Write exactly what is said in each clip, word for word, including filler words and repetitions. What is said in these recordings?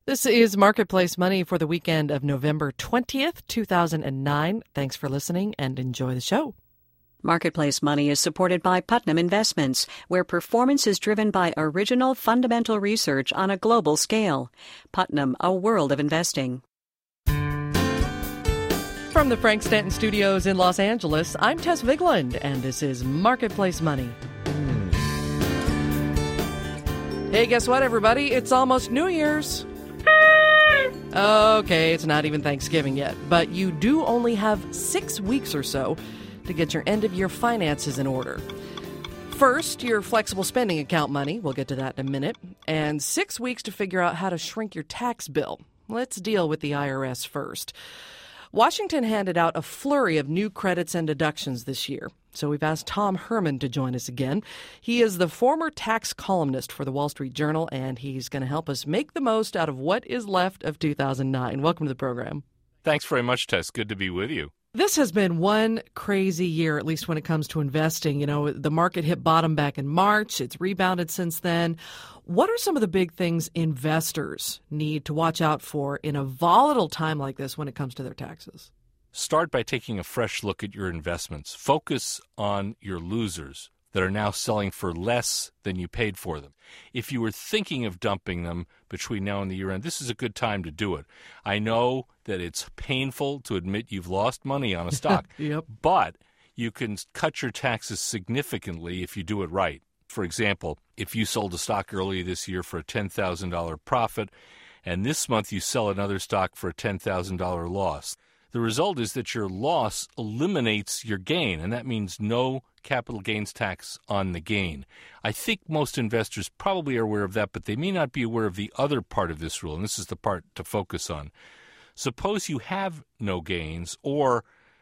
This is Marketplace Money for the weekend of November twentieth, two thousand nine. Thanks for listening and enjoy the show. Marketplace Money is supported by Putnam Investments, where performance is driven by original fundamental research on a global scale. Putnam, a world of investing. From the Frank Stanton Studios in Los Angeles, I'm Tess Vigland, and this is Marketplace Money. Hey, guess what, everybody? It's almost New Year's. Okay, it's not even Thanksgiving yet, but you do only have six weeks or so to get your end-of-year finances in order. First, your flexible spending account money. We'll get to that in a minute. And six weeks to figure out how to shrink your tax bill. Let's deal with the I R S first. Washington handed out a flurry of new credits and deductions this year. So we've asked Tom Herman to join us again. He is the former tax columnist for the Wall Street Journal, and he's going to help us make the most out of what is left of two thousand nine. Welcome to the program. Thanks very much, Tess. Good to be with you. This has been one crazy year, at least when it comes to investing. You know, the market hit bottom back in March. It's rebounded since then. What are some of the big things investors need to watch out for in a volatile time like this when it comes to their taxes? Start by taking a fresh look at your investments. Focus on your losers that are now selling for less than you paid for them. If you were thinking of dumping them between now and the year end, this is a good time to do it. I know that it's painful to admit you've lost money on a stock, Yep. but you can cut your taxes significantly if you do it right. For example, if you sold a stock earlier this year for a ten thousand dollars profit, and this month you sell another stock for a ten thousand dollars loss, the result is that your loss eliminates your gain, and that means no capital gains tax on the gain. I think most investors probably are aware of that, but they may not be aware of the other part of this rule, and this is the part to focus on. Suppose you have no gains, or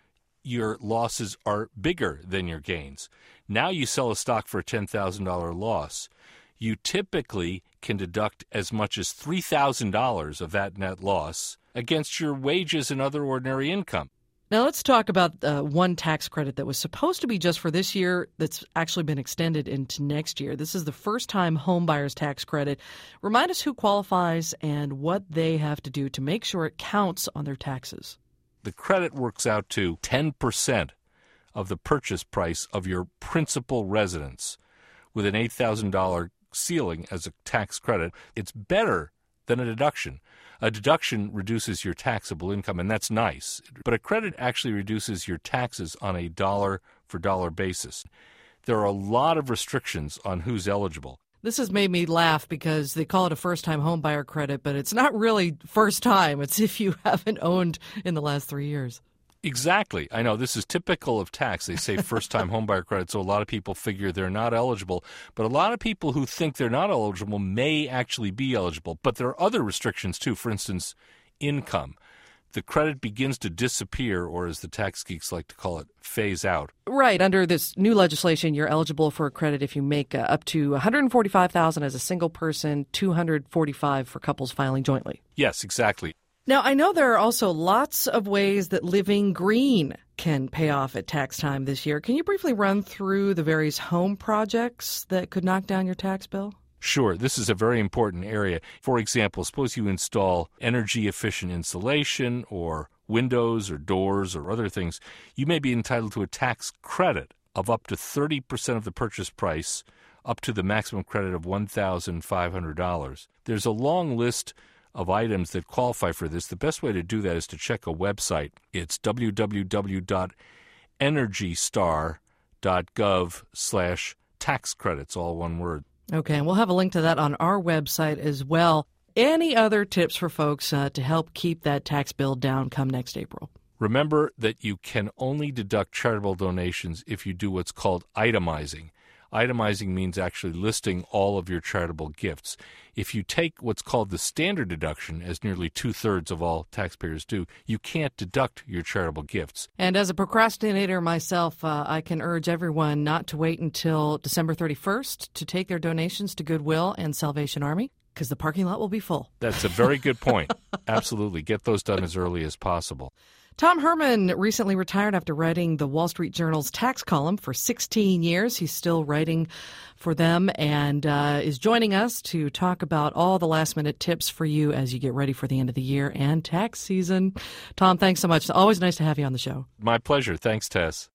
your losses are bigger than your gains. Now you sell a stock for a ten thousand dollars loss. You typically can deduct as much as three thousand dollars of that net loss against your wages and other ordinary income. Now let's talk about uh, one tax credit that was supposed to be just for this year that's actually been extended into next year. This is the first-time home buyer's tax credit. Remind us who qualifies and what they have to do to make sure it counts on their taxes. The credit works out to ten percent of the purchase price of your principal residence with an eight thousand dollars ceiling as a tax credit. It's better than a deduction. A deduction reduces your taxable income, and that's nice. But a credit actually reduces your taxes on a dollar-for-dollar basis. There are a lot of restrictions on who's eligible. This has made me laugh because they call it a first-time home buyer credit, but it's not really first time. It's if you haven't owned in the last three years. Exactly. I know this is typical of tax. They say first-time homebuyer credit, so a lot of people figure they're not eligible. But a lot of people who think they're not eligible may actually be eligible. But there are other restrictions, too. For instance, income. The credit begins to disappear, or as the tax geeks like to call it, phase out. Right. Under this new legislation, you're eligible for a credit if you make uh, up to one hundred forty-five thousand dollars as a single person, two hundred forty-five thousand dollars for couples filing jointly. Yes, exactly. Now, I know there are also lots of ways that living green can pay off at tax time this year. Can you briefly run through the various home projects that could knock down your tax bill? Sure. This is a very important area. For example, suppose you install energy-efficient insulation or windows or doors or other things. You may be entitled to a tax credit of up to thirty percent of the purchase price, up to the maximum credit of one thousand five hundred dollars. There's a long list of items that qualify for this. The best way to do that is to check a website. It's w w w dot energy star dot gov slash tax credits, all one word. Okay, and we'll have a link to that on our website as well. Any other tips for folks uh, to help keep that tax bill down come next April? Remember that you can only deduct charitable donations if you do what's called itemizing. Itemizing means actually listing all of your charitable gifts. If you take what's called the standard deduction, as nearly two-thirds of all taxpayers do, you can't deduct your charitable gifts. And as a procrastinator myself, uh, I can urge everyone not to wait until December thirty-first to take their donations to Goodwill and Salvation Army, because the parking lot will be full. That's a very good point. Absolutely. Get those done as early as possible. Tom Herman recently retired after writing the Wall Street Journal's tax column for sixteen years. He's still writing for them and uh, is joining us to talk about all the last-minute tips for you as you get ready for the end of the year and tax season. Tom, thanks so much. It's always nice to have you on the show. My pleasure. Thanks, Tess.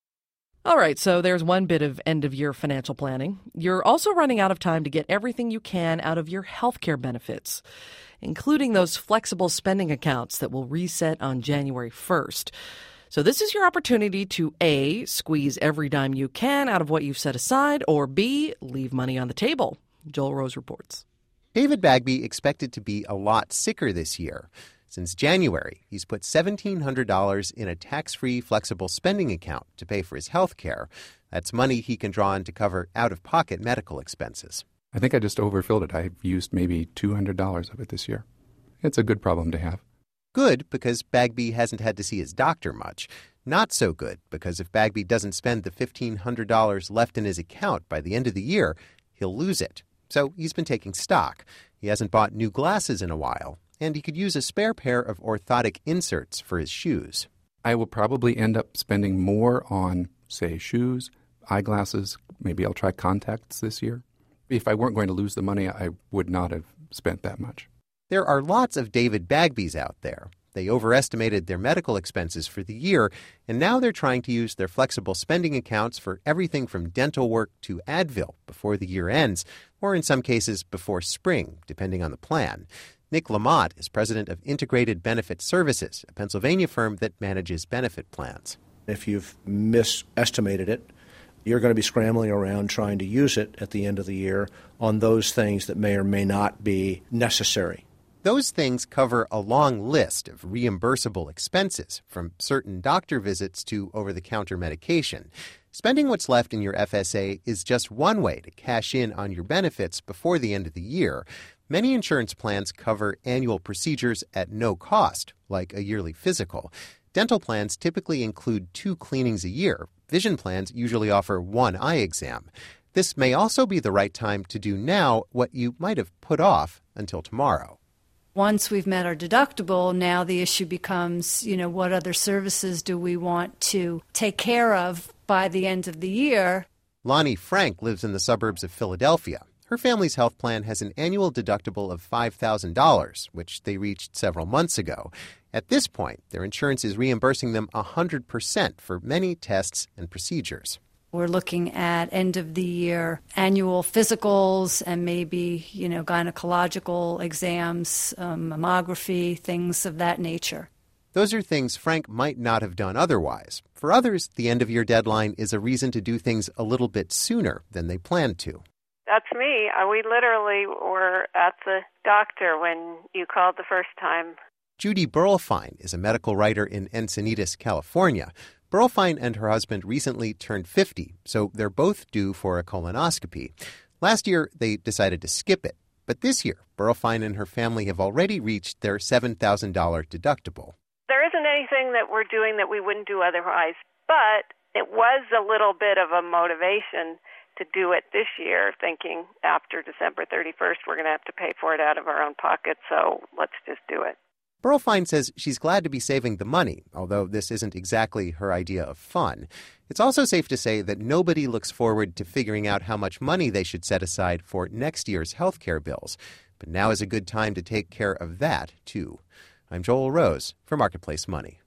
All right, so there's one bit of end-of-year financial planning. You're also running out of time to get everything you can out of your healthcare benefits, including those flexible spending accounts that will reset on January first. So this is your opportunity to A, squeeze every dime you can out of what you've set aside, or B, leave money on the table. Joel Rose reports. David Bagby expected to be a lot sicker this year. Since January, he's put seventeen hundred dollars in a tax-free flexible spending account to pay for his health care. That's money he can draw on to cover out-of-pocket medical expenses. I think I just overfilled it. I've used maybe two hundred dollars of it this year. It's a good problem to have. Good, because Bagby hasn't had to see his doctor much. Not so good, because if Bagby doesn't spend the fifteen hundred dollars left in his account by the end of the year, he'll lose it. So he's been taking stock. He hasn't bought new glasses in a while, and he could use a spare pair of orthotic inserts for his shoes. I will probably end up spending more on, say, shoes, eyeglasses. Maybe I'll try contacts this year. If I weren't going to lose the money, I would not have spent that much. There are lots of David Bagbys out there. They overestimated their medical expenses for the year, and now they're trying to use their flexible spending accounts for everything from dental work to Advil before the year ends, or in some cases before spring, depending on the plan. Nick Lamott is president of Integrated Benefit Services, a Pennsylvania firm that manages benefit plans. If you've misestimated it, you're going to be scrambling around trying to use it at the end of the year on those things that may or may not be necessary. Those things cover a long list of reimbursable expenses, from certain doctor visits to over-the-counter medication. Spending what's left in your F S A is just one way to cash in on your benefits before the end of the year. Many insurance plans cover annual procedures at no cost, like a yearly physical. Dental plans typically include two cleanings a year. Vision plans usually offer one eye exam. This may also be the right time to do now what you might have put off until tomorrow. Once we've met our deductible, now the issue becomes, you know, what other services do we want to take care of by the end of the year? Lonnie Frank lives in the suburbs of Philadelphia. Her family's health plan has an annual deductible of five thousand dollars, which they reached several months ago. At this point, their insurance is reimbursing them one hundred percent for many tests and procedures. We're looking at end-of-the-year annual physicals and maybe, you know, gynecological exams, um, mammography, things of that nature. Those are things Frank might not have done otherwise. For others, the end-of-year deadline is a reason to do things a little bit sooner than they planned to. That's me. Uh, we literally were at the doctor when you called the first time. Judy Burlfine is a medical writer in Encinitas, California. Burlfine and her husband recently turned fifty, so they're both due for a colonoscopy. Last year, they decided to skip it. But this year, Burlfine and her family have already reached their seven thousand dollars deductible. There isn't anything that we're doing that we wouldn't do otherwise, but it was a little bit of a motivation to do it this year, thinking after December thirty-first, we're going to have to pay for it out of our own pocket, so let's just do it. Burlfine says she's glad to be saving the money, although this isn't exactly her idea of fun. It's also safe to say that nobody looks forward to figuring out how much money they should set aside for next year's health care bills. But now is a good time to take care of that, too. I'm Joel Rose for Marketplace Money.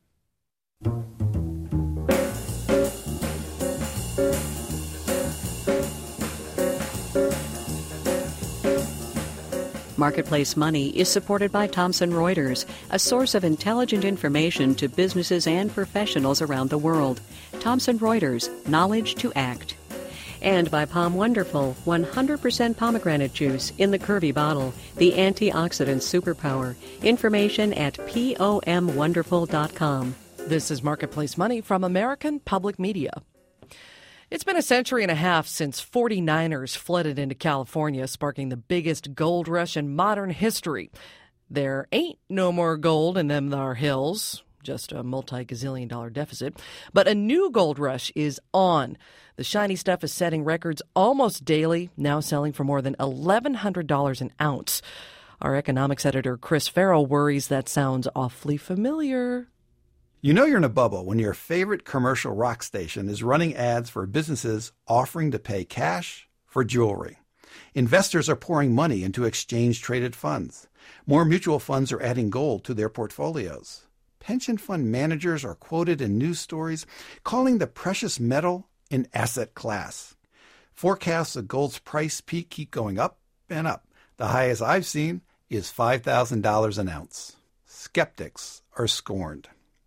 Marketplace Money is supported by Thomson Reuters, a source of intelligent information to businesses and professionals around the world. Thomson Reuters, knowledge to act. And by Palm Wonderful, one hundred percent pomegranate juice in the curvy bottle, the antioxidant superpower. Information at pom wonderful dot com. This is Marketplace Money from American Public Media. It's been a century and a half since forty-niners flooded into California, sparking the biggest gold rush in modern history. There ain't no more gold in them thar hills, just a multi-gazillion dollar deficit. But a new gold rush is on. The shiny stuff is setting records almost daily, now selling for more than eleven hundred dollars an ounce. Our economics editor Chris Farrell worries that sounds awfully familiar. You know you're in a bubble when your favorite commercial rock station is running ads for businesses offering to pay cash for jewelry. Investors are pouring money into exchange-traded funds. More mutual funds are adding gold to their portfolios. Pension fund managers are quoted in news stories calling the precious metal an asset class. Forecasts of gold's price peak keep going up and up. The highest I've seen is five thousand dollars an ounce. Skeptics are scorned.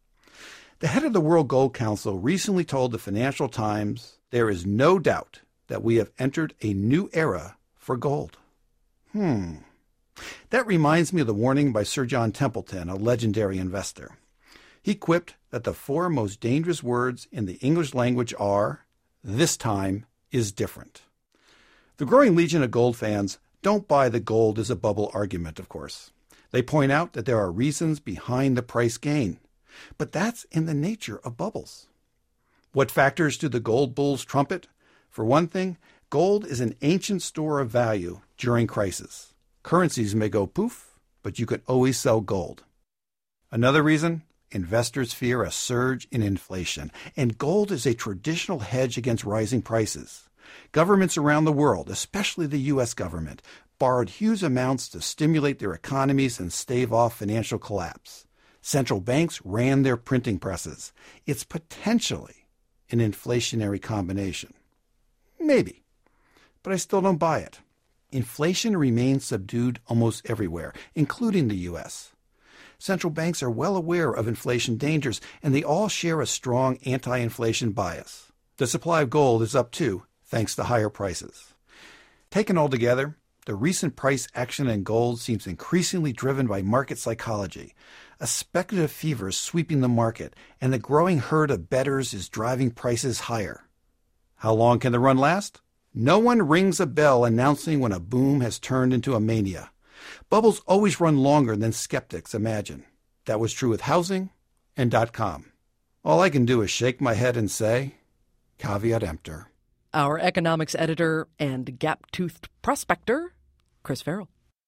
The head of the World Gold Council recently told the Financial Times there is no doubt that we have entered a new era for gold. Hmm. That reminds me of the warning by Sir John Templeton, a legendary investor. He quipped that the four most dangerous words in the English language are, "This time is different." The growing legion of gold fans don't buy the gold is a bubble argument, of course. They point out that there are reasons behind the price gain. But that's in the nature of bubbles. What factors do the gold bulls trumpet? For one thing, gold is an ancient store of value during crisis. Currencies may go poof, but you can always sell gold. Another reason, investors fear a surge in inflation, and gold is a traditional hedge against rising prices. Governments around the world, especially the U S government, borrowed huge amounts to stimulate their economies and stave off financial collapse. Central banks ran their printing presses. It's potentially an inflationary combination. Maybe, but I still don't buy it. Inflation remains subdued almost everywhere, including the U S. Central banks are well aware of inflation dangers, and they all share a strong anti-inflation bias. The supply of gold is up too, thanks to higher prices. Taken all together, the recent price action in gold seems increasingly driven by market psychology. A speculative fever is sweeping the market, and the growing herd of bettors is driving prices higher. How long can the run last? No one rings a bell announcing when a boom has turned into a mania. Bubbles always run longer than skeptics imagine. That was true with housing and dot-com. All I can do is shake my head and say, caveat emptor. Our economics editor and gap-toothed prospector, Chris Farrell.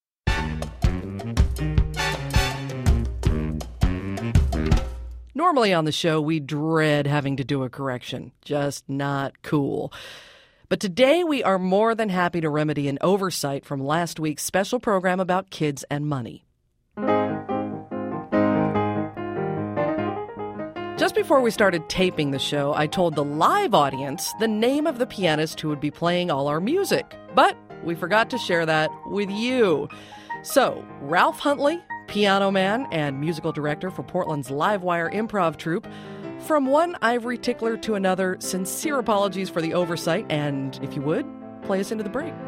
Normally on the show, we dread having to do a correction. Just not cool. But today we are more than happy to remedy an oversight from last week's special program about kids and money. Just before we started taping the show, I told the live audience the name of the pianist who would be playing all our music. But we forgot to share that with you. So, Ralph Huntley, piano man and musical director for Portland's Livewire Improv Troupe. From one ivory tickler to another, sincere apologies for the oversight, and if you would, play us into the break.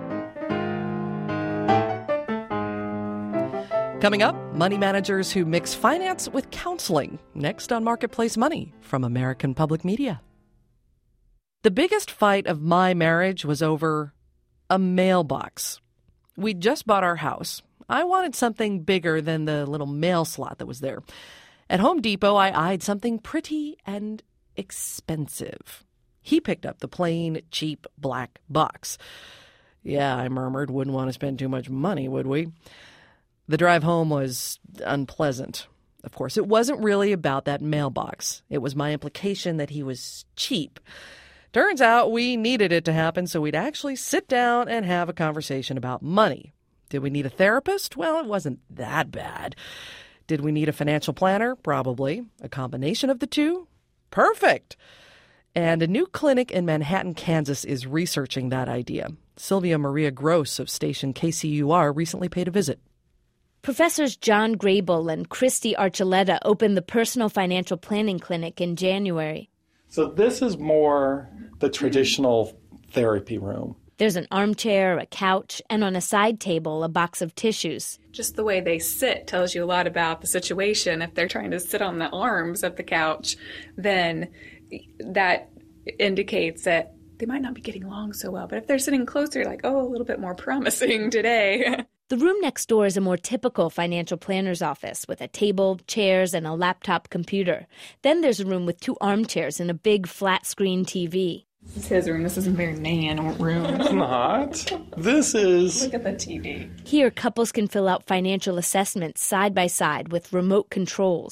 Coming up, money managers who mix finance with counseling. Next on Marketplace Money from American Public Media. The biggest fight of my marriage was over a mailbox. We just bought our house. I wanted something bigger than the little mail slot that was there. At Home Depot, I eyed something pretty and expensive. He picked up the plain, cheap black box. Yeah, I murmured, wouldn't want to spend too much money, would we? The drive home was unpleasant. Of course, it wasn't really about that mailbox. It was my implication that he was cheap. Turns out we needed it to happen so we'd actually sit down and have a conversation about money. Did we need a therapist? Well, it wasn't that bad. Did we need a financial planner? Probably. A combination of the two? Perfect. And a new clinic in Manhattan, Kansas is researching that idea. Sylvia Maria Gross of station K C U R recently paid a visit. Professors John Grable and Christy Archuleta opened the Personal Financial Planning Clinic in January. So this is more the traditional therapy room. There's an armchair, a couch, and on a side table, a box of tissues. Just the way they sit tells you a lot about the situation. If they're trying to sit on the arms of the couch, then that indicates that they might not be getting along so well. But if they're sitting closer, like, oh, a little bit more promising today. The room next door is a more typical financial planner's office with a table, chairs, and a laptop computer. Then there's a room with two armchairs and a big flat-screen T V. This is his room. This isn't very man room. It's not. This is... Look at the T V. Here, couples can fill out financial assessments side by side with remote controls.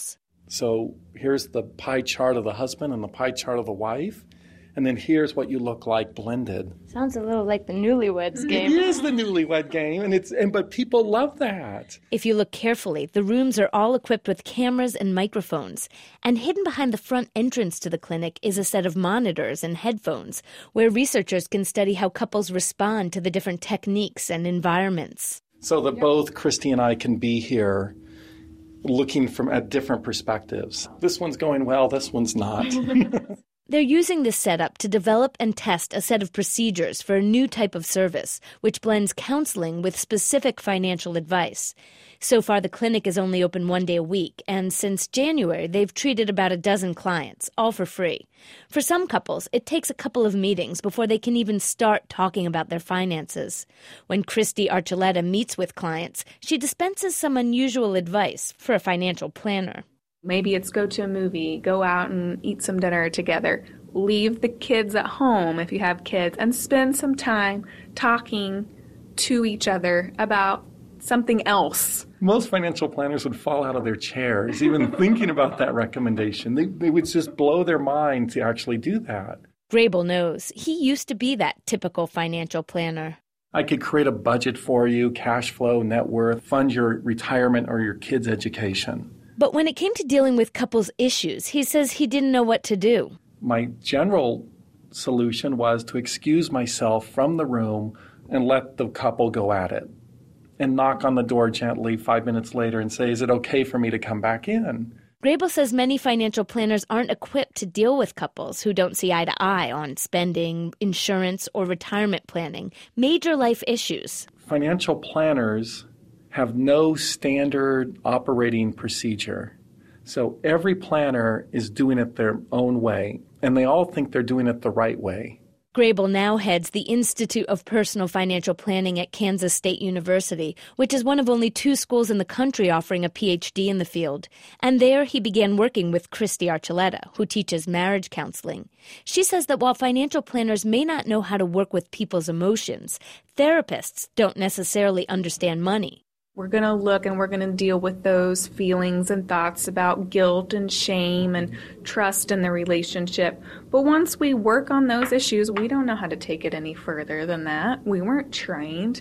So here's the pie chart of the husband and the pie chart of the wife. And then here's what you look like blended. Sounds a little like the Newlyweds Game. It is the Newlywed Game, and it's and but people love that. If you look carefully, the rooms are all equipped with cameras and microphones. And hidden behind the front entrance to the clinic is a set of monitors and headphones, where researchers can study how couples respond to the different techniques and environments. So that both Christy and I can be here looking from at different perspectives. This one's going well, this one's not. They're using this setup to develop and test a set of procedures for a new type of service, which blends counseling with specific financial advice. So far, the clinic is only open one day a week, and since January, they've treated about a dozen clients, all for free. For some couples, it takes a couple of meetings before they can even start talking about their finances. When Christy Archuleta meets with clients, she dispenses some unusual advice for a financial planner. Maybe it's go to a movie, go out and eat some dinner together. Leave the kids at home if you have kids and spend some time talking to each other about something else. Most financial planners would fall out of their chairs even thinking about that recommendation. They, they would just blow their mind to actually do that. Grable knows. He used to be that typical financial planner. I could create a budget for you, cash flow, net worth, fund your retirement or your kids' education. But when it came to dealing with couples' issues, he says he didn't know what to do. My general solution was to excuse myself from the room and let the couple go at it, and knock on the door gently five minutes later and say, is it okay for me to come back in? Grable says many financial planners aren't equipped to deal with couples who don't see eye to eye on spending, insurance, or retirement planning, major life issues. Financial planners have no standard operating procedure. So every planner is doing it their own way, and they all think they're doing it the right way. Grable now heads the Institute of Personal Financial Planning at Kansas State University, which is one of only two schools in the country offering a P H D in the field. And there he began working with Christy Archuleta, who teaches marriage counseling. She says that while financial planners may not know how to work with people's emotions, therapists don't necessarily understand money. We're going to look and we're going to deal with those feelings and thoughts about guilt and shame and trust in the relationship. But once we work on those issues, we don't know how to take it any further than that. We weren't trained.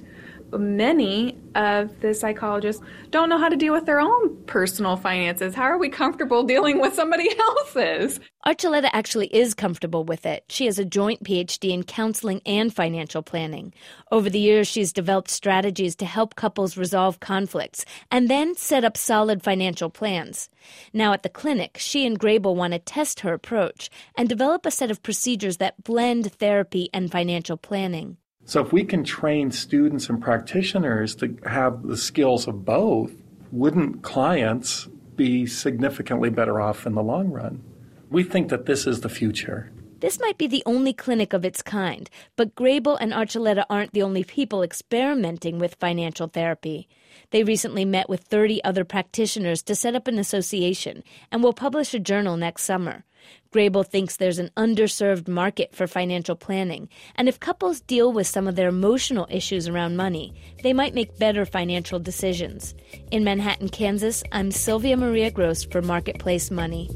Many of the psychologists don't know how to deal with their own personal finances. How are we comfortable dealing with somebody else's? Archuleta actually is comfortable with it. She has a joint P H D in counseling and financial planning. Over the years, she's developed strategies to help couples resolve conflicts and then set up solid financial plans. Now at the clinic, she and Grable want to test her approach and develop a set of procedures that blend therapy and financial planning. So if we can train students and practitioners to have the skills of both, wouldn't clients be significantly better off in the long run? We think that this is the future. This might be the only clinic of its kind, but Grable and Archuleta aren't the only people experimenting with financial therapy. They recently met with thirty other practitioners to set up an association and will publish a journal next summer. Grable thinks there's an underserved market for financial planning, and if couples deal with some of their emotional issues around money, they might make better financial decisions. In Manhattan, Kansas, I'm Sylvia Maria Gross for Marketplace Money.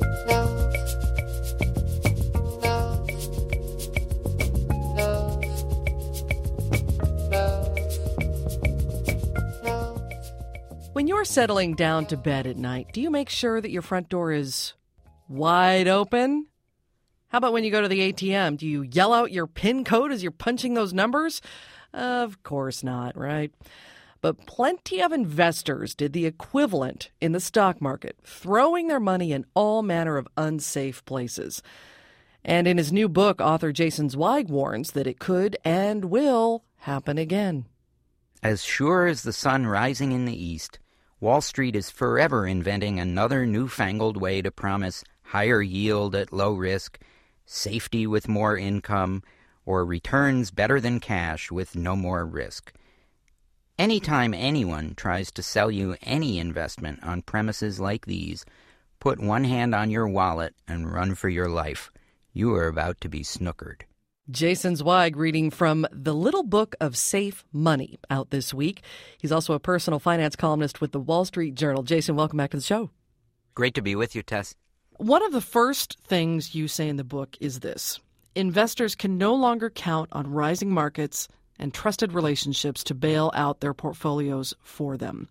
When you're settling down to bed at night, do you make sure that your front door is wide open? How about when you go to the A T M? Do you yell out your PIN code as you're punching those numbers? Of course not, right? But plenty of investors did the equivalent in the stock market, throwing their money in all manner of unsafe places. And in his new book, author Jason Zweig warns that it could and will happen again. As sure as the sun rising in the east, Wall Street is forever inventing another newfangled way to promise higher yield at low risk, safety with more income, or returns better than cash with no more risk. Anytime anyone tries to sell you any investment on premises like these, put one hand on your wallet and run for your life. You are about to be snookered. Jason Zweig reading from The Little Book of Safe Money, out this week. He's also a personal finance columnist with the Wall Street Journal. Jason, welcome back to the show. Great to be with you, Tess. One of the first things you say in the book is this: investors can no longer count on rising markets and trusted relationships to bail out their portfolios for them.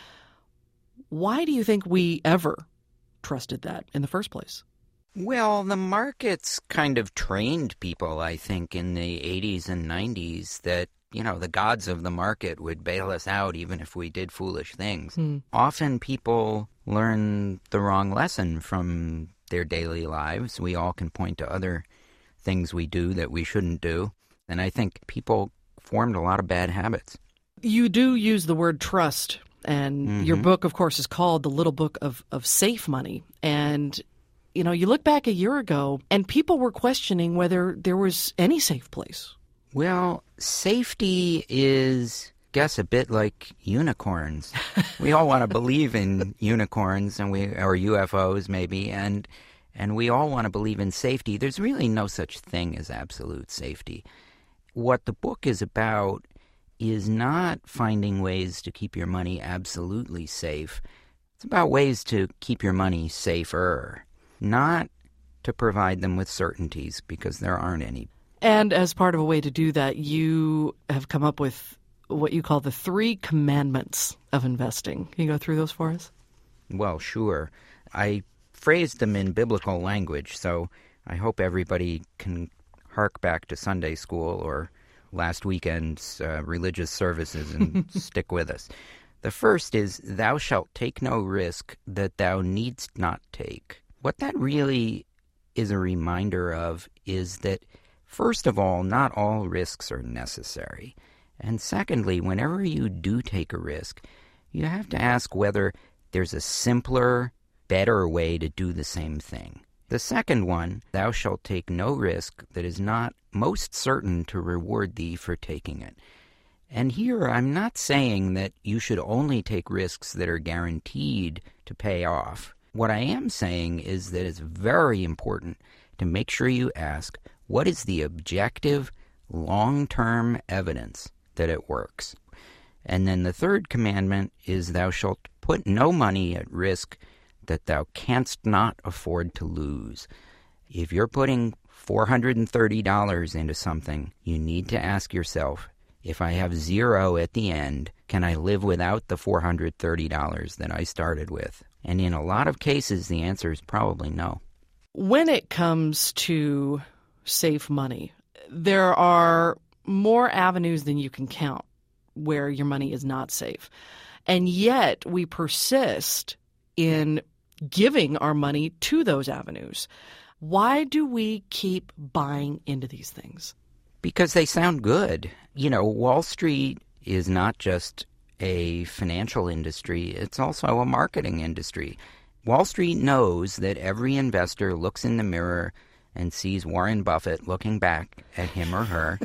Why do you think we ever trusted that in the first place? Well, the markets kind of trained people, I think, in the eighties and nineties that, you know, the gods of the market would bail us out even if we did foolish things. Hmm. Often people learn the wrong lesson from their daily lives. We all can point to other things we do that we shouldn't do. And I think people formed a lot of bad habits. You do use the word trust, and mm-hmm. your book, of course, is called The Little Book of, of Safe Money. And, you know, you look back a year ago, and people were questioning whether there was any safe place. Well, safety is, I guess, a bit like unicorns. We all want to believe in unicorns, and we or U F Os maybe, and and we all want to believe in safety. There's really no such thing as absolute safety. What the book is about is not finding ways to keep your money absolutely safe. It's about ways to keep your money safer, not to provide them with certainties, because there aren't any. And as part of a way to do that, you have come up with what you call the three commandments of investing. Can you go through those for us? Well, sure. I phrased them in biblical language, so I hope everybody can hark back to Sunday school or last weekend's uh, religious services and stick with us. The first is, thou shalt take no risk that thou needst not take. What that really is a reminder of is that, first of all, not all risks are necessary. And secondly, whenever you do take a risk, you have to ask whether there's a simpler, better way to do the same thing. The second one, thou shalt take no risk that is not most certain to reward thee for taking it. And here I'm not saying that you should only take risks that are guaranteed to pay off. What I am saying is that it's very important to make sure you ask, what is the objective, long-term evidence that it works? And then the third commandment is, thou shalt put no money at risk that thou canst not afford to lose. If you're putting four hundred thirty dollars into something, you need to ask yourself, if I have zero at the end, can I live without the four hundred thirty dollars that I started with? And in a lot of cases, the answer is probably no. When it comes to safe money, there are more avenues than you can count where your money is not safe. And yet we persist in giving our money to those avenues. Why do we keep buying into these things? Because they sound good. You know, Wall Street is not just a financial industry, it's also a marketing industry. Wall Street knows that every investor looks in the mirror and sees Warren Buffett looking back at him or her.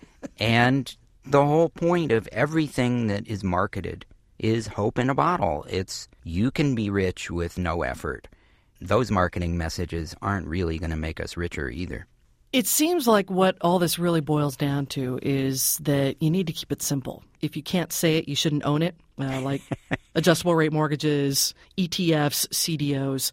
And the whole point of everything that is marketed is hope in a bottle. It's, you can be rich with no effort. Those marketing messages aren't really going to make us richer either. It seems like what all this really boils down to is that you need to keep it simple. If you can't say it, you shouldn't own it, uh, like adjustable rate mortgages, E T Fs, C D Os.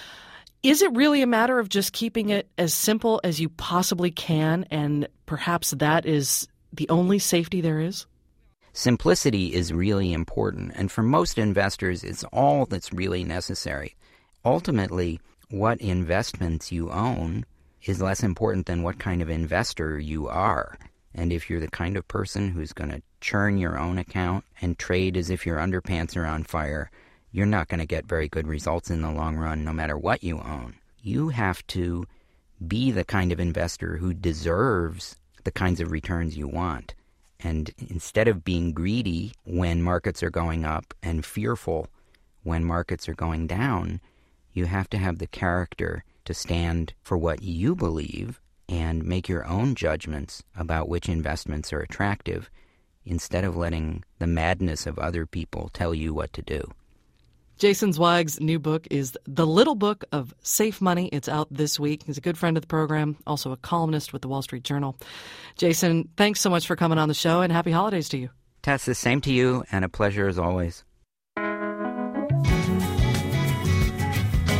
Is it really a matter of just keeping it as simple as you possibly can, and perhaps that is the only safety there is? Simplicity is really important, and for most investors, it's all that's really necessary. Ultimately, what investments you own is less important than what kind of investor you are. And if you're the kind of person who's going to churn your own account and trade as if your underpants are on fire, you're not going to get very good results in the long run, no matter what you own. You have to be the kind of investor who deserves the kinds of returns you want. And instead of being greedy when markets are going up and fearful when markets are going down, you have to have the character to stand for what you believe and make your own judgments about which investments are attractive, instead of letting the madness of other people tell you what to do. Jason Zweig's new book is The Little Book of Safe Money. It's out this week. He's a good friend of the program, also a columnist with the Wall Street Journal. Jason, thanks so much for coming on the show, and happy holidays to you. Tess, the same to you, and a pleasure as always.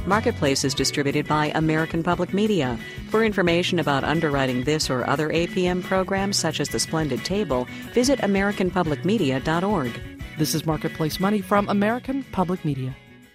Marketplace is distributed by American Public Media. For information about underwriting this or other A P M programs, such as The Splendid Table, visit american public media dot org. This is Marketplace Money from American Public Media.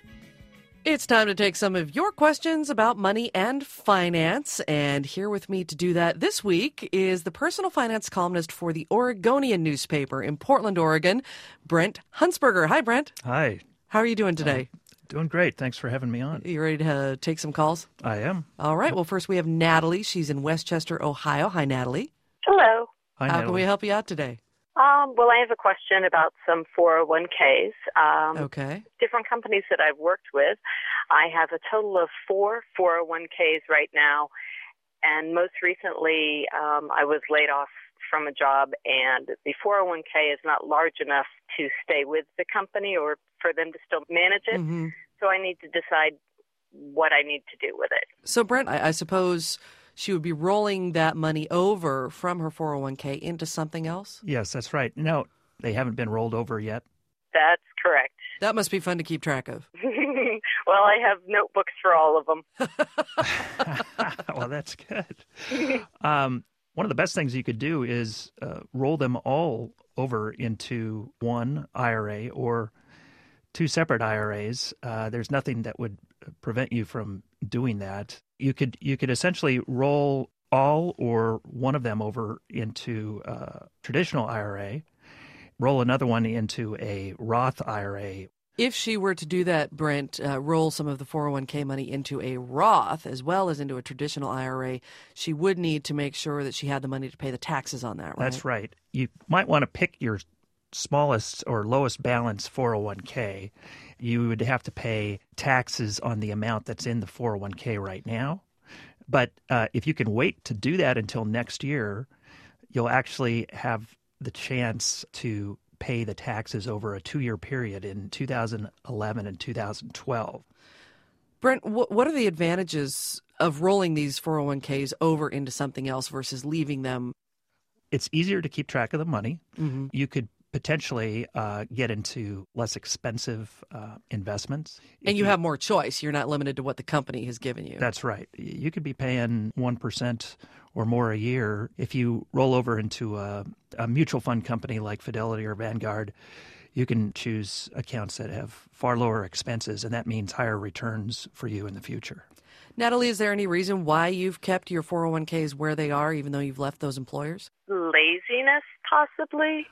It's time to take some of your questions about money and finance. And here with me to do that this week is the personal finance columnist for the Oregonian newspaper in Portland, Oregon, Brent Huntsberger. Hi, Brent. Hi. How are you doing today? Uh, doing great. Thanks for having me on. You ready to uh, take some calls? I am. All right. Well, first we have Natalie. She's in Westchester, Ohio. Hi, Natalie. Hello. Hi, How Natalie. can we help you out today? Um, well, I have a question about some four oh one k's. Um, Okay. Different companies that I've worked with. I have a total of four four oh one k's right now, and most recently um, I was laid off from a job, and the four oh one k is not large enough to stay with the company or for them to still manage it. Mm-hmm. So I need to decide what I need to do with it. So, Brent, I, I suppose she would be rolling that money over from her four oh one k into something else? Yes, that's right. No, they haven't been rolled over yet. That's correct. That must be fun to keep track of. Well, I have notebooks for all of them. Well, that's good. Um, one of the best things you could do is uh, roll them all over into one I R A or two separate I R As. Uh, there's nothing that would prevent you from doing that. You could you could essentially roll all or one of them over into a traditional I R A, roll another one into a Roth I R A. If she were to do that, Brent, uh, roll some of the four oh one k money into a Roth as well as into a traditional I R A, she would need to make sure that she had the money to pay the taxes on that, right? That's right. You might want to pick your smallest or lowest balance four oh one k. You would have to pay taxes on the amount that's in the four oh one k right now. But uh, if you can wait to do that until next year, you'll actually have the chance to pay the taxes over a two-year period in two thousand eleven and two thousand twelve. Brent, wh- what are the advantages of rolling these four oh one k's over into something else versus leaving them? It's easier to keep track of the money. Mm-hmm. You could potentially uh, get into less expensive uh, investments. And you, you have more choice. You're not limited to what the company has given you. That's right. You could be paying one percent or more a year. If you roll over into a, a mutual fund company like Fidelity or Vanguard, you can choose accounts that have far lower expenses, and that means higher returns for you in the future. Natalie, is there any reason why you've kept your four oh one k's where they are, even though you've left those employers? Laziness, possibly.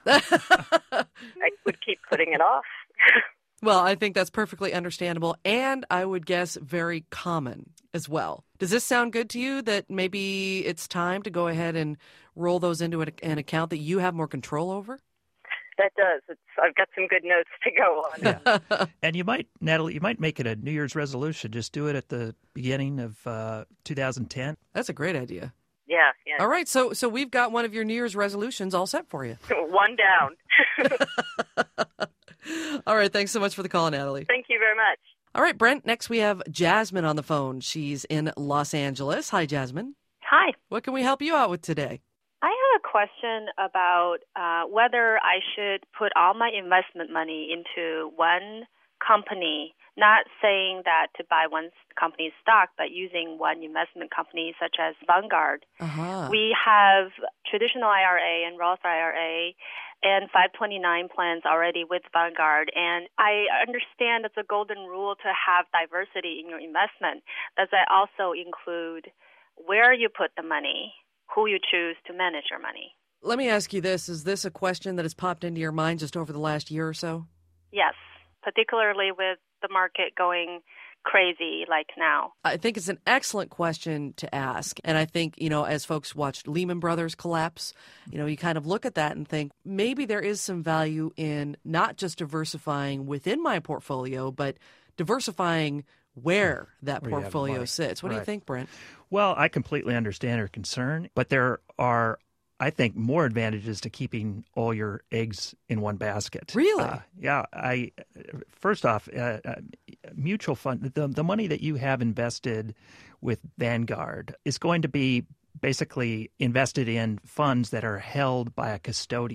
I would keep putting it off. Well, I think that's perfectly understandable, and I would guess very common as well. Does this sound good to you, that maybe it's time to go ahead and roll those into an, an account that you have more control over? That does. It's, I've got some good notes to go on. Yeah. And you might, Natalie, you might make it a New Year's resolution. Just do it at the beginning of uh, two thousand ten. That's a great idea. Yeah, yeah. All right, so so we've got one of your New Year's resolutions all set for you. One down. All right, thanks so much for the call, Natalie. Thank you very much. All right, Brent, next we have Jasmine on the phone. She's in Los Angeles. Hi, Jasmine. Hi. What can we help you out with today? I have a question about uh, whether I should put all my investment money into one company, not saying that to buy one company's stock, but using one investment company such as Vanguard. Uh-huh. We have traditional I R A and Roth I R A and five twenty-nine plans already with Vanguard. And I understand it's a golden rule to have diversity in your investment. Does that also include where you put the money, who you choose to manage your money? Let me ask you this. Is this a question that has popped into your mind just over the last year or so? Yes, particularly with the market going crazy like now. I think it's an excellent question to ask. And I think, you know, as folks watched Lehman Brothers collapse, you know, you kind of look at that and think maybe there is some value in not just diversifying within my portfolio, but diversifying where that Where you have the portfolio money. sits. What do you Right. think, Brent? Well, I completely understand her concern, but there are, I think, more advantages to keeping all your eggs in one basket. Really? Uh, yeah. I first off, uh, uh, mutual fund, the the money that you have invested with Vanguard is going to be basically invested in funds that are held by a custodian.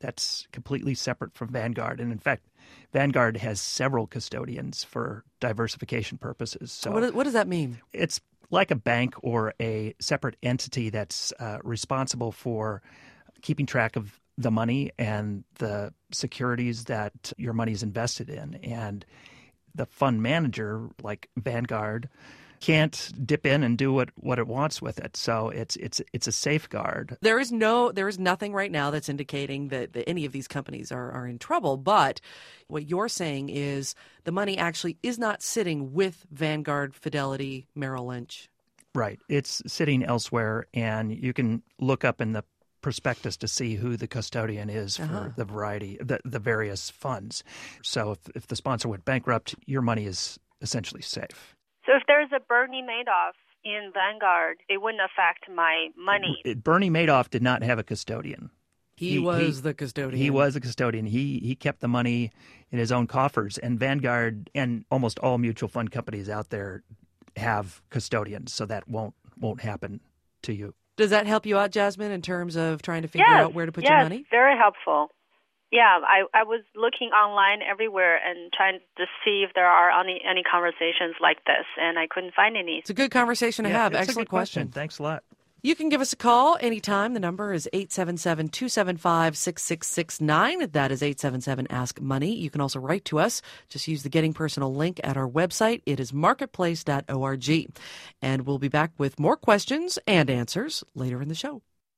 that's completely separate from Vanguard. And in fact, Vanguard has several custodians for diversification purposes. So what, what does that mean? It's like a bank or a separate entity that's uh, responsible for keeping track of the money and the securities that your money is invested in. And the fund manager, like Vanguard, can't dip in and do what, what it wants with it. So it's it's it's a safeguard. There is no there is nothing right now that's indicating that, that any of these companies are, are in trouble. But what you're saying is the money actually is not sitting with Vanguard, Fidelity, Merrill Lynch. Right. It's sitting elsewhere, and you can look up in the prospectus to see who the custodian is for Uh-huh. the variety, the, the various funds. So if, if the sponsor went bankrupt, your money is essentially safe. So if there's a Bernie Madoff in Vanguard, it wouldn't affect my money. It, Bernie Madoff did not have a custodian. He, he was he, the custodian. He was the custodian. He he kept the money in his own coffers. And Vanguard and almost all mutual fund companies out there have custodians, so that won't won't happen to you. Does that help you out, Jasmine, in terms of trying to figure yes, out where to put yes, your money? Very helpful. Yeah, I, I was looking online everywhere and trying to see if there are any, any conversations like this, and I couldn't find any. It's a good conversation to yeah, have. Excellent Excellent question. question. Thanks a lot. You can give us a call anytime. The number is eight seven seven, two seven five, six six six nine. That is eight seven seven, ask money. You can also write to us. Just use the Getting Personal link at our website. It is marketplace dot org. And we'll be back with more questions and answers later in the show.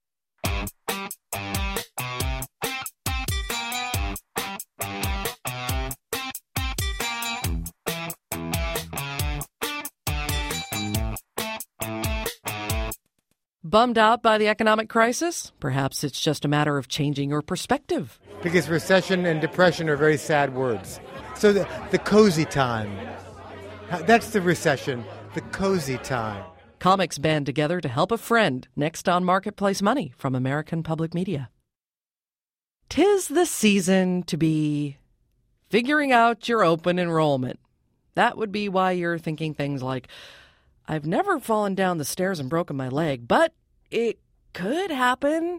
Bummed out by the economic crisis? Perhaps it's just a matter of changing your perspective. Because recession and depression are very sad words. So the, the cozy time. That's the recession, the cozy time. Comics band together to help a friend. Next on Marketplace Money from American Public Media. 'Tis the season to be figuring out your open enrollment. That would be why you're thinking things like, I've never fallen down the stairs and broken my leg, but it could happen.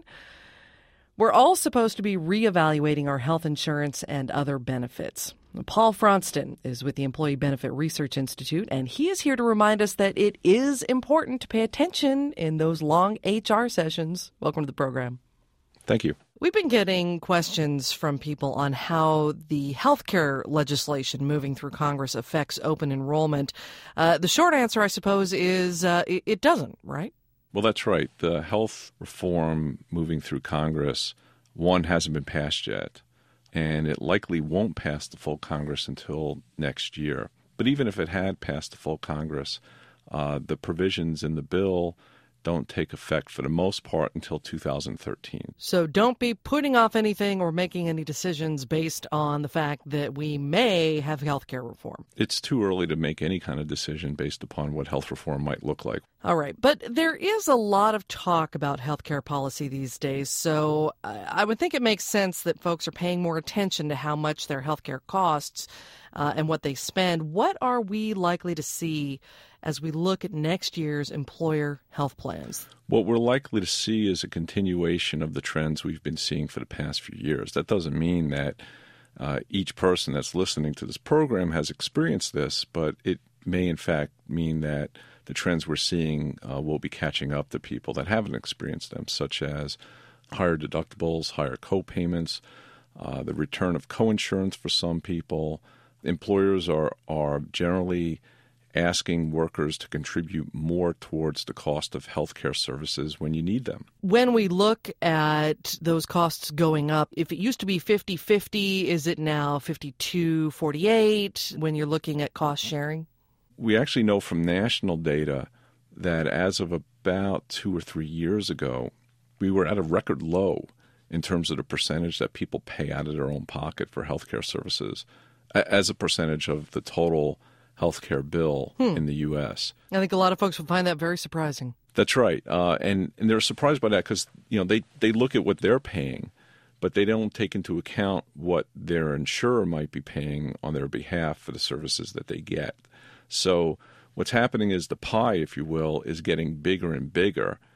We're all supposed to be reevaluating our health insurance and other benefits. Paul Fronston is with the Employee Benefit Research Institute, and he is here to remind us that it is important to pay attention in those long H R sessions. Welcome to the program. Thank you. We've been getting questions from people on how the healthcare legislation moving through Congress affects open enrollment. Uh, the short answer, I suppose, is uh, it, it doesn't, right? Well, that's right. The health reform moving through Congress, one, hasn't been passed yet, and it likely won't pass the full Congress until next year. But even if it had passed the full Congress, uh, the provisions in the bill don't take effect for the most part until two thousand thirteen. So don't be putting off anything or making any decisions based on the fact that we may have health care reform. It's too early to make any kind of decision based upon what health reform might look like. All right. But there is a lot of talk about health care policy these days. So I would think it makes sense that folks are paying more attention to how much their health care costs uh, and what they spend. What are we likely to see as we look at next year's employer health plans? What we're likely to see is a continuation of the trends we've been seeing for the past few years. That doesn't mean that uh, each person that's listening to this program has experienced this, but it may in fact mean that the trends we're seeing uh, will be catching up to people that haven't experienced them, such as higher deductibles, higher co-payments, uh, the return of coinsurance for some people. Employers are are generally asking workers to contribute more towards the cost of healthcare services when you need them. When we look at those costs going up, if it used to be fifty-fifty, is it now fifty-two forty-eight when you're looking at cost sharing? We actually know from national data that as of about two or three years ago, we were at a record low in terms of the percentage that people pay out of their own pocket for healthcare services as a percentage of the total healthcare bill hmm. in the U S. I think a lot of folks would find that very surprising. That's right. Uh, and, and they're surprised by that because, you know, they, they look at what they're paying, but they don't take into account what their insurer might be paying on their behalf for the services that they get. So what's happening is the pie, if you will, is getting bigger and bigger.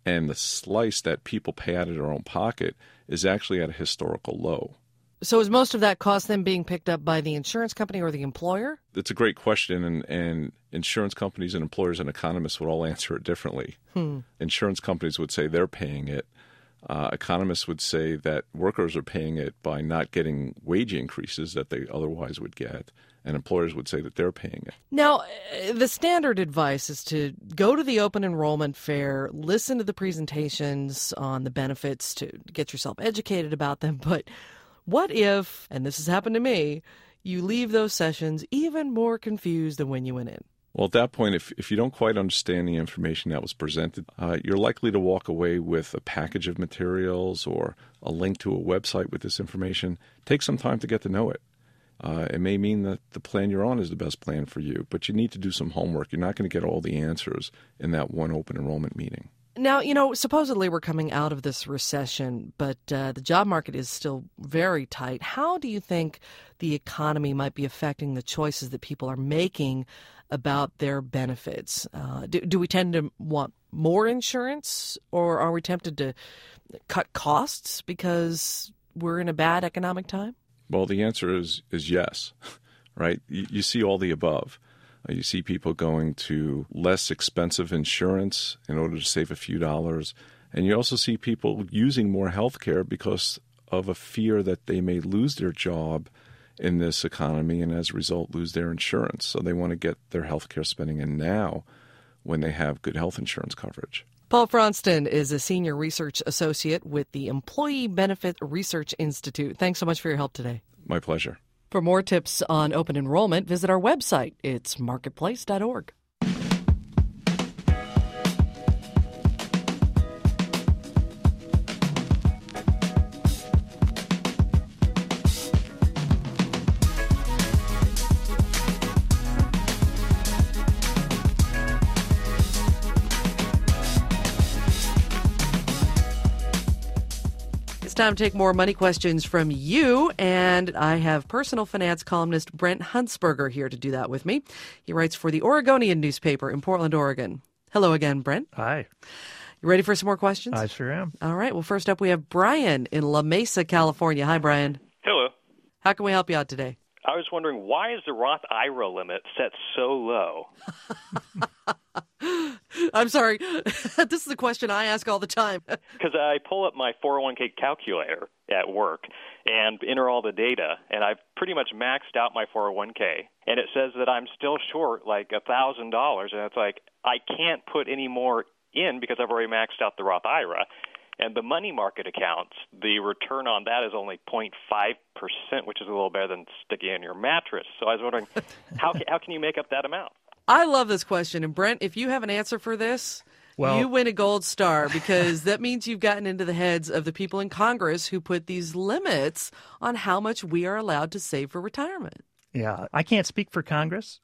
and the slice that people pay out of their own pocket is actually at a historical low. So is most of that cost then being picked up by the insurance company or the employer? It's a great question, and, and insurance companies and employers and economists would all answer it differently. Hmm. Insurance companies would say they're paying it. Uh, economists would say that workers are paying it by not getting wage increases that they otherwise would get, and employers would say that they're paying it. Now, uh, the standard advice is to go to the open enrollment fair, listen to the presentations on the benefits to get yourself educated about them, but what if, and this has happened to me, you leave those sessions even more confused than when you went in? Well, at that point, if, if you don't quite understand the information that was presented, uh, you're likely to walk away with a package of materials or a link to a website with this information. Take some time to get to know it. Uh, it may mean that the plan you're on is the best plan for you, but you need to do some homework. You're not going to get all the answers in that one open enrollment meeting. Now, you know, supposedly we're coming out of this recession, but uh, the job market is still very tight. How do you think the economy might be affecting the choices that people are making about their benefits? Uh, do, do we tend to want more insurance, or are we tempted to cut costs because we're in a bad economic time? Well, the answer is is yes, right? You, you see all the above. Uh, you see people going to less expensive insurance in order to save a few dollars. And you also see people using more health care because of a fear that they may lose their job in this economy and as a result lose their insurance. So they want to get their health care spending in now when they have good health insurance coverage. Paul Fronston is a senior research associate with the Employee Benefit Research Institute. Thanks so much for your help today. My pleasure. For more tips on open enrollment, visit our website. It's marketplace dot org. It's time to take more money questions from you, and I have personal finance columnist Brent Huntsberger here to do that with me. He writes for the Oregonian newspaper in Portland, Oregon. Hello again, Brent. Hi. You ready for some more questions? I sure am. All right. Well, first up, we have Brian in La Mesa, California. Hi, Brian. Hello. How can we help you out today? I was wondering, why is the Roth I R A limit set so low? I'm sorry. This is a question I ask all the time. Because I pull up my four oh one k calculator at work and enter all the data, and I've pretty much maxed out my four oh one k, and it says that I'm still short like one thousand dollars, and it's like I can't put any more in because I've already maxed out the Roth I R A. And the money market accounts, the return on that is only zero point five percent, which is a little better than sticking in your mattress. So I was wondering, how can, how can you make up that amount? I love this question. And Brent, if you have an answer for this, well, you win a gold star, because that means you've gotten into the heads of the people in Congress who put these limits on how much we are allowed to save for retirement. Yeah, I can't speak for Congress,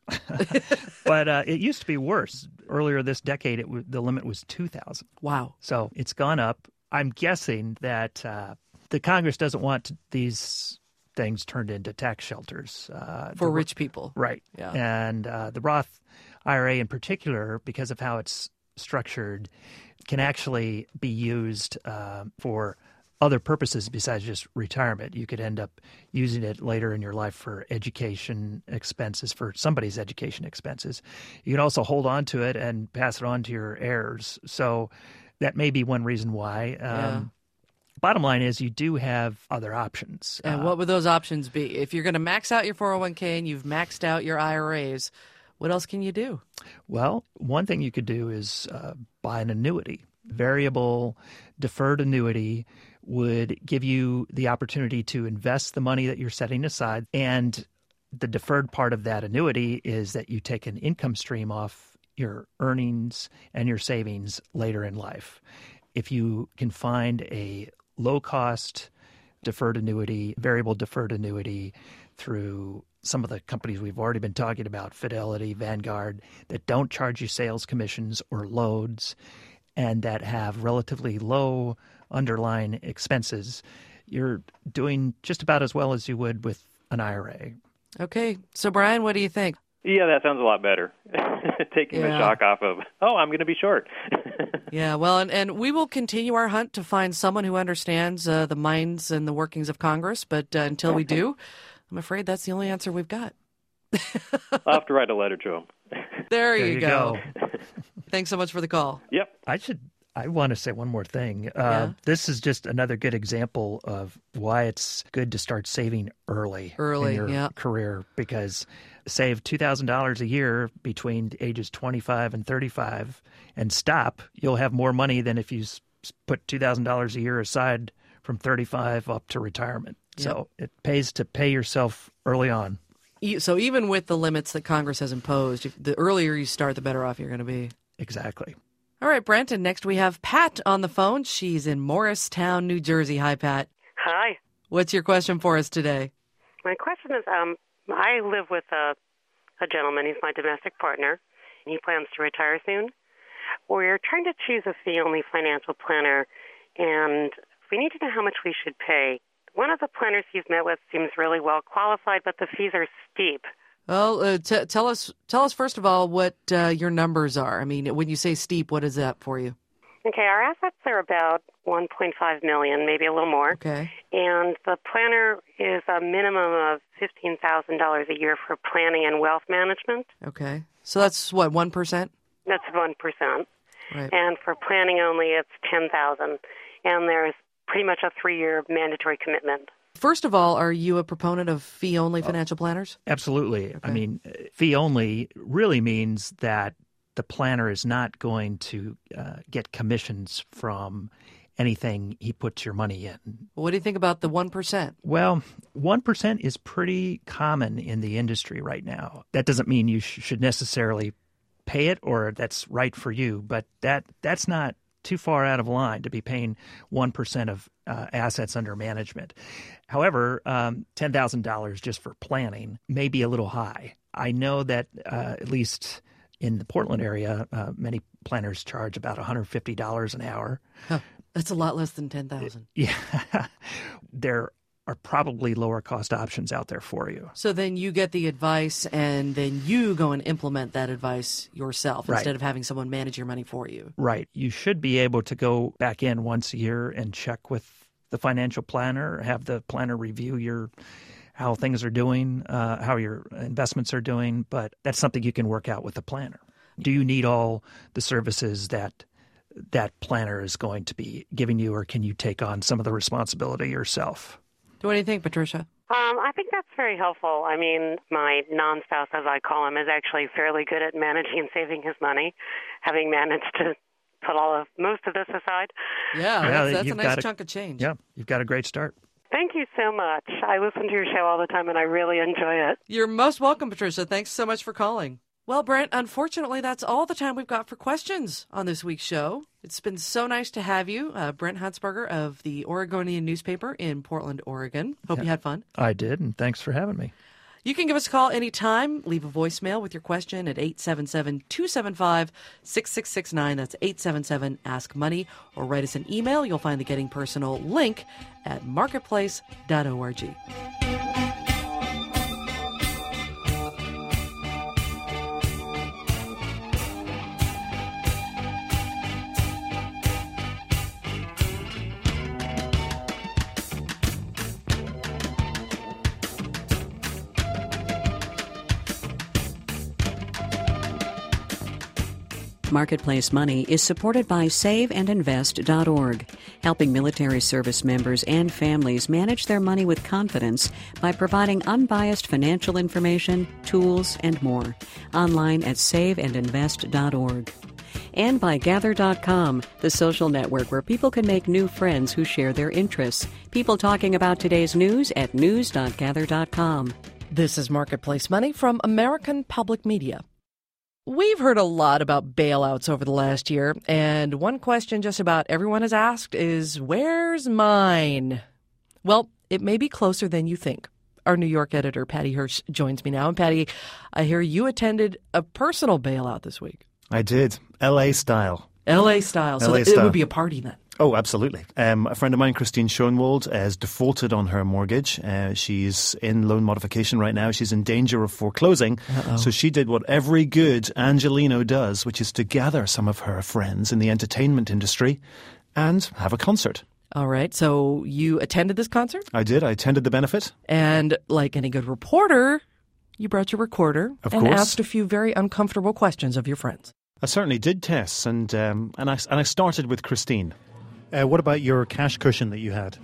but uh, it used to be worse. Earlier this decade, it w- the limit was two thousand dollars. Wow. So it's gone up. I'm guessing that uh, the Congress doesn't want these things turned into tax shelters. Uh, for the, rich people. Right. Yeah. And uh, the Roth I R A in particular, because of how it's structured, can actually be used uh, for other purposes besides just retirement. You could end up using it later in your life for education expenses, for somebody's education expenses. You can also hold on to it and pass it on to your heirs. So that may be one reason why. Um, yeah. Bottom line is you do have other options. And uh, what would those options be? If you're going to max out your four oh one k and you've maxed out your I R As, what else can you do? Well, one thing you could do is uh, buy an annuity. Variable deferred annuity would give you the opportunity to invest the money that you're setting aside. And the deferred part of that annuity is that you take an income stream off your earnings and your savings later in life. If you can find a low-cost deferred annuity, variable deferred annuity through some of the companies we've already been talking about, Fidelity, Vanguard, that don't charge you sales commissions or loads and that have relatively low underlying expenses, you're doing just about as well as you would with an I R A. Okay. So, Brian, what do you think? Yeah, that sounds a lot better. Taking yeah. the shock off of, oh, I'm going to be short. Yeah, well, and, and we will continue our hunt to find someone who understands uh, the minds and the workings of Congress. But uh, until we do, I'm afraid that's the only answer we've got. I'll have to write a letter to him. There, There you, you go. go. Thanks so much for the call. Yep. I should. I want to say one more thing. Uh, Yeah. This is just another good example of why it's good to start saving early, Early, in your yeah. career, because save two thousand dollars a year between ages twenty-five and thirty-five and stop, you'll have more money than if you s- put two thousand dollars a year aside from thirty-five up to retirement. Yep. So it pays to pay yourself early on. E- So even with the limits that Congress has imposed, if the earlier you start, the better off you're going to be. Exactly. All right, Brent, and next we have Pat on the phone. She's in Morristown, New Jersey. Hi, Pat. Hi. What's your question for us today? My question is, um, I live with a, a gentleman. He's my domestic partner, and he plans to retire soon. We're trying to choose a fee-only financial planner, and we need to know how much we should pay. One of the planners he's met with seems really well qualified, but the fees are steep. Well, uh, t- tell us, tell us first of all what uh, your numbers are. I mean, when you say steep, what is that for you? Okay, our assets are about one point five million dollars, maybe a little more. Okay. And the planner is a minimum of fifteen thousand dollars a year for planning and wealth management. Okay. So that's what, one percent? That's one percent. Right. And for planning only, it's ten thousand dollars. And there's pretty much a three-year mandatory commitment. First of all, are you a proponent of fee-only financial planners? Absolutely. I mean, fee only really means that the planner is not going to uh, get commissions from anything he puts your money in. What do you think about the one percent? Well, one percent is pretty common in the industry right now. That doesn't mean you sh- should necessarily pay it or that's right for you, but that that's not too far out of line to be paying one percent of uh, assets under management. However, um, ten thousand dollars just for planning may be a little high. I know that uh, at least in the Portland area, uh, many planners charge about one hundred fifty dollars an hour. Huh. That's a lot less than ten thousand dollars. Yeah. There are probably lower cost options out there for you. So then you get the advice and then you go and implement that advice yourself Right. instead of having someone manage your money for you. Right. You should be able to go back in once a year and check with the financial planner, have the planner review your how things are doing, uh, how your investments are doing, but that's something you can work out with the planner. Do you need all the services that that planner is going to be giving you, or can you take on some of the responsibility yourself? What do you think, Patricia? Um, I think that's very helpful. I mean, my non-spouse, as I call him, is actually fairly good at managing and saving his money, having managed to put all of most of this aside. Yeah, Yeah, that's, that's a you've nice got a- chunk of change. Yeah, you've got a great start. Thank you so much. I listen to your show all the time, and I really enjoy it. You're most welcome, Patricia. Thanks so much for calling. Well, Brent, unfortunately, that's all the time we've got for questions on this week's show. It's been so nice to have you, uh, Brent Hansberger of the Oregonian newspaper in Portland, Oregon. Hope Yeah. you had fun. I did, and thanks for having me. You can give us a call anytime. Leave a voicemail with your question at eight seven seven, two seven five, six six six nine. That's eight seven seven, ask money. Or write us an email. You'll find the Getting Personal link at marketplace dot org. Marketplace Money is supported by save and invest dot org, helping military service members and families manage their money with confidence by providing unbiased financial information, tools, and more. Online at save and invest dot org. And by gather dot com, the social network where people can make new friends who share their interests. People talking about today's news at news dot gather dot com. This is Marketplace Money from American Public Media. We've heard a lot about bailouts over the last year, and one question just about everyone has asked is, where's mine? Well, it may be closer than you think. Our New York editor, Patty Hirsch, joins me now. And Patty, I hear you attended a personal bailout this week. I did. L A style. L A style. So L A it style. would be a party then. Oh, absolutely. Um, a friend of mine, Christine Schoenwald, has defaulted on her mortgage. Uh, she's in loan modification right now. She's in danger of foreclosing. Uh-oh. So she did what every good Angelino does, which is to gather some of her friends in the entertainment industry and have a concert. All right. So you attended this concert? I did. I attended the benefit. And like any good reporter, you brought your recorder of and course. asked a few very uncomfortable questions of your friends. I certainly did, Tess, and um, and I and I started with Christine. Uh, what about your cash cushion that you had?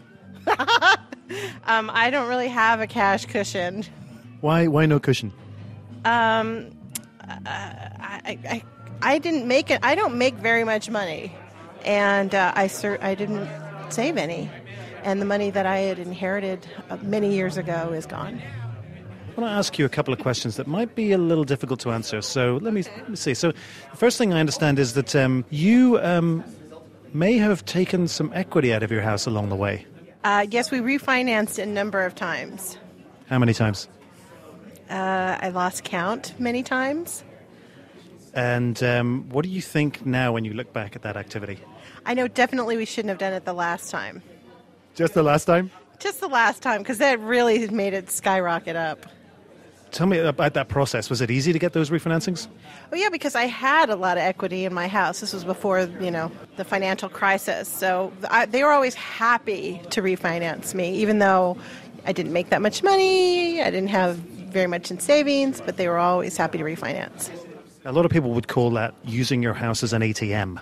um, I don't really have a cash cushion. Why? Why no cushion? Um, uh, I, I I didn't make it. I don't make very much money, and uh, I sur- I didn't save any, and the money that I had inherited uh, many years ago is gone. I want to ask you a couple of questions that might be a little difficult to answer. So let me, let me see. So the first thing I understand is that um, you um, may have taken some equity out of your house along the way. Uh, yes, we refinanced a number of times. How many times? Uh, I lost count many times. And um, what do you think now when you look back at that activity? I know definitely we shouldn't have done it the last time. Just the last time? Just the last time, because that really made it skyrocket up. Tell me about that process. Was it easy to get those refinancings? Oh, yeah, because I had a lot of equity in my house. This was before, you know, the financial crisis. So I, they were always happy to refinance me, even though I didn't make that much money. I didn't have very much in savings, but they were always happy to refinance. A lot of people would call that using your house as an A T M.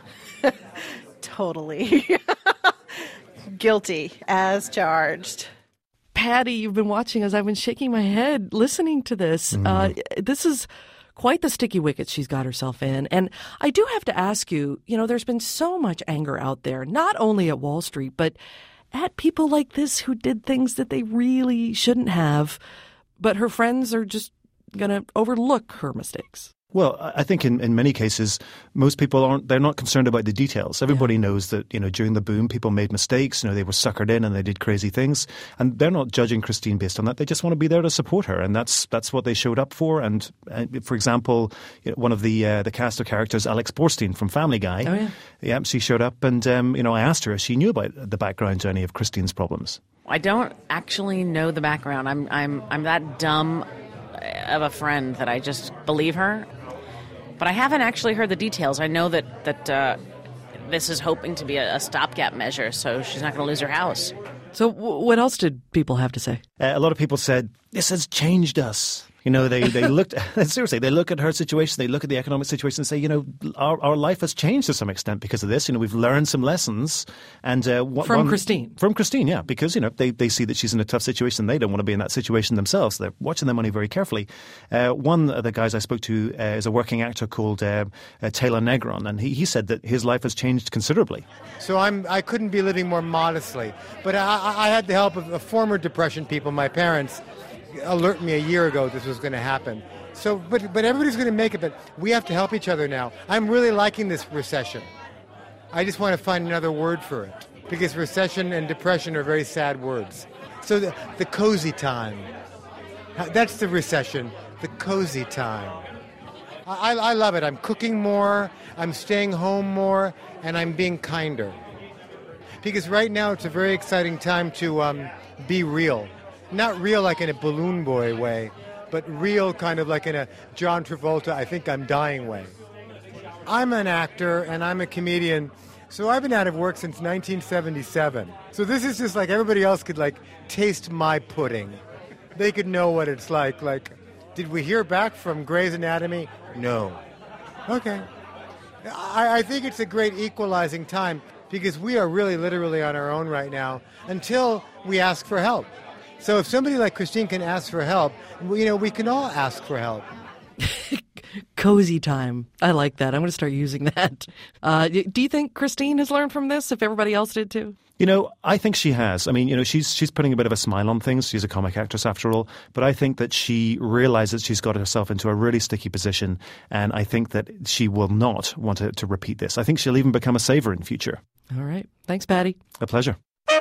Totally. Guilty as charged. Patty, you've been watching as I've been shaking my head listening to this. Mm. Uh, this is quite the sticky wicket she's got herself in. And I do have to ask you, you know, there's been so much anger out there, not only at Wall Street, but at people like this who did things that they really shouldn't have. But her friends are just going to overlook her mistakes. Well, I think in, in many cases, most people aren't, they're not concerned about the details. Everybody yeah. knows that, you know, during the boom, people made mistakes, you know, they were suckered in and they did crazy things. And they're not judging Christine based on that. They just want to be there to support her. And that's that's what they showed up for. And, and for example, you know, one of the uh, the cast of characters, Alex Borstein from Family Guy, oh, yeah. yeah, she showed up and, um, you know, I asked her if she knew about the background to any of Christine's problems. I don't actually know the background. I'm I'm I'm that dumb of a friend that I just believe her. But I haven't actually heard the details. I know that, that uh, this is hoping to be a, a stopgap measure, so she's not going to lose her house. So w- what else did people have to say? Uh, a lot of people said, this has changed us. You know, they, they looked, seriously, they look at her situation, they look at the economic situation and say, you know, our, our life has changed to some extent because of this. You know, we've learned some lessons. and uh, one, From Christine. From Christine, yeah, because, you know, they, they see that she's in a tough situation. They don't want to be in that situation themselves. They're watching their money very carefully. Uh, one of the guys I spoke to uh, is a working actor called uh, uh, Taylor Negron, and he, he said that his life has changed considerably. So I'm, I couldn't be living more modestly. But I, I had the help of, of former Depression people, my parents, alert me a year ago this was going to happen. So, but but everybody's going to make it, but we have to help each other now. I'm really liking this recession. I just want to find another word for it, because recession and depression are very sad words. So the, the cozy time, that's the recession, the cozy time. I, I love it. I'm cooking more, I'm staying home more, and I'm being kinder. Because right now it's a very exciting time to um, be real. Not real like in a Balloon Boy way, but real kind of like in a John Travolta, I think I'm dying way. I'm an actor and I'm a comedian, so I've been out of work since nineteen seventy-seven. So this is just like everybody else could like taste my pudding. They could know what it's like. Like, did we hear back from Grey's Anatomy? No. Okay. I, I think it's a great equalizing time because we are really literally on our own right now until we ask for help. So if somebody like Christine can ask for help, you know, we can all ask for help. Cozy time. I like that. I'm going to start using that. Uh, do you think Christine has learned from this, if everybody else did too? You know, I think she has. I mean, you know, she's she's putting a bit of a smile on things. She's a comic actress after all. But I think that she realizes she's got herself into a really sticky position. And I think that she will not want to, to repeat this. I think she'll even become a saver in future. All right. Thanks, Patty. A pleasure.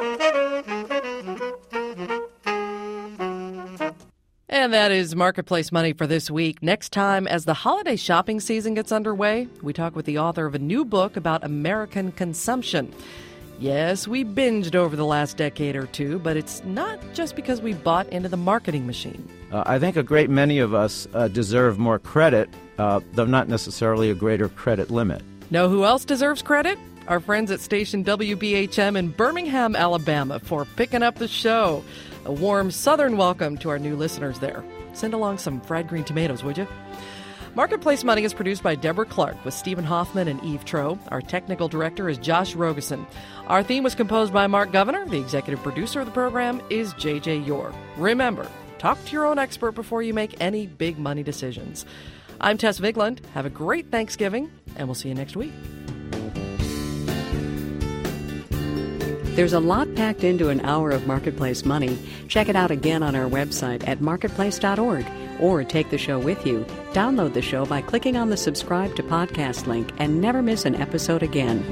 And that is Marketplace Money for this week. Next time, as the holiday shopping season gets underway, we talk with the author of a new book about American consumption. Yes, we binged over the last decade or two, but it's not just because we bought into the marketing machine. Uh, I think a great many of us uh, deserve more credit, uh, though not necessarily a greater credit limit. Know who else deserves credit? Our friends at station W B H M in Birmingham, Alabama, for picking up the show. A warm southern welcome to our new listeners there. Send along some fried green tomatoes, would you? Marketplace Money is produced by Deborah Clark with Stephen Hoffman and Eve Troe. Our technical director is Josh Rogeson. Our theme was composed by Mark Governor. The executive producer of the program is J J York. Remember, talk to your own expert before you make any big money decisions. I'm Tess Vigland. Have a great Thanksgiving, and we'll see you next week. There's a lot packed into an hour of Marketplace Money. Check it out again on our website at marketplace dot org, or take the show with you. Download the show by clicking on the subscribe to podcast link and never miss an episode again.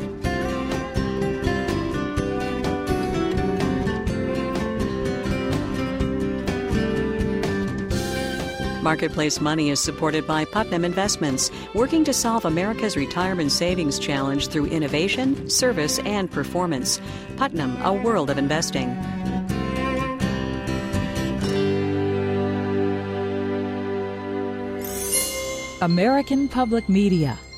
Marketplace Money is supported by Putnam Investments, working to solve America's retirement savings challenge through innovation, service, and performance. Putnam, a world of investing. American Public Media